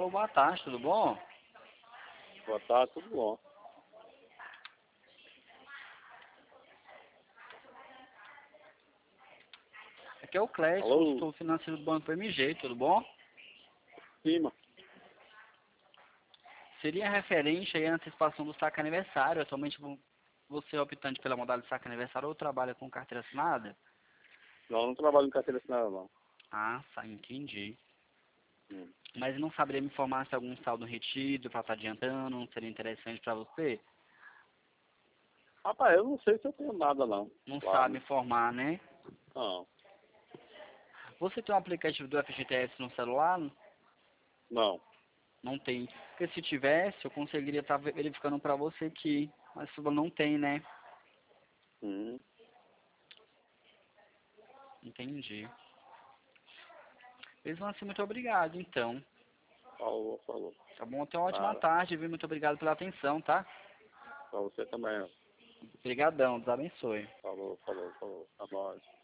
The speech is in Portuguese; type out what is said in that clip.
Alô, boa tarde, tudo bom? Boa tarde, tudo bom. Aqui é o Clécio, Alô? consultor financeiro do Banco PMG, tudo bom? Cima. Seria referente aí à antecipação do saque aniversário. Atualmente você é optante pela modalidade de saque aniversário ou trabalha com carteira assinada? Não, não trabalho em carteira assinada, não. Ah, tá, entendi. Hum. Mas não saberia me informar se algum saldo retido para estar adiantando, não seria interessante para você? Rapaz, eu não sei se eu tenho nada, não. Não Claro. sabe informar, né? Não, Você tem um aplicativo do FGTS no celular? não. Não tem. Porque se tivesse, eu conseguiria estar verificando para você aqui. Mas se não tem, né? Hum. Entendi. Mesmo assim, muito obrigado, então. Falou, falou. Tá bom? Tenha uma ótima Nada. tarde, viu? Muito obrigado pela atenção, tá? Pra você também, ó. Obrigadão, Deus abençoe. Falou, falou, falou. Tá bom.